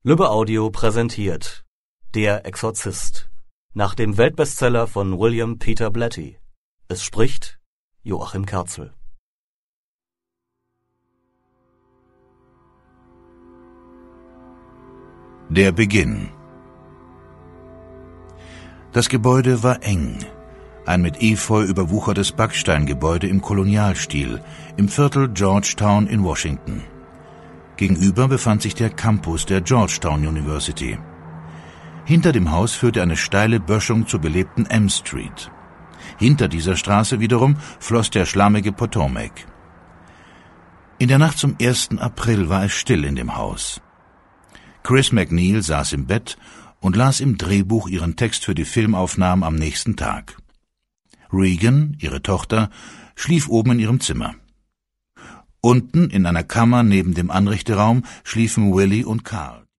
Lübbe Audio präsentiert Der Exorzist nach dem Weltbestseller von William Peter Blatty. Es spricht Joachim Kerzel. Der Beginn. Das Gebäude war eng. Ein mit Efeu überwuchertes Backsteingebäude im Kolonialstil im Viertel Georgetown in Washington. Gegenüber befand sich der Campus der Georgetown University. Hinter dem Haus führte eine steile Böschung zur belebten M Street. Hinter dieser Straße wiederum floss der schlammige Potomac. In der Nacht zum 1. April war es still in dem Haus. Chris MacNeil saß im Bett und las im Drehbuch ihren Text für die Filmaufnahmen am nächsten Tag. Regan, ihre Tochter, schlief oben in ihrem Zimmer. Unten in einer Kammer neben dem Anrichteraum schliefen Willie und Carl.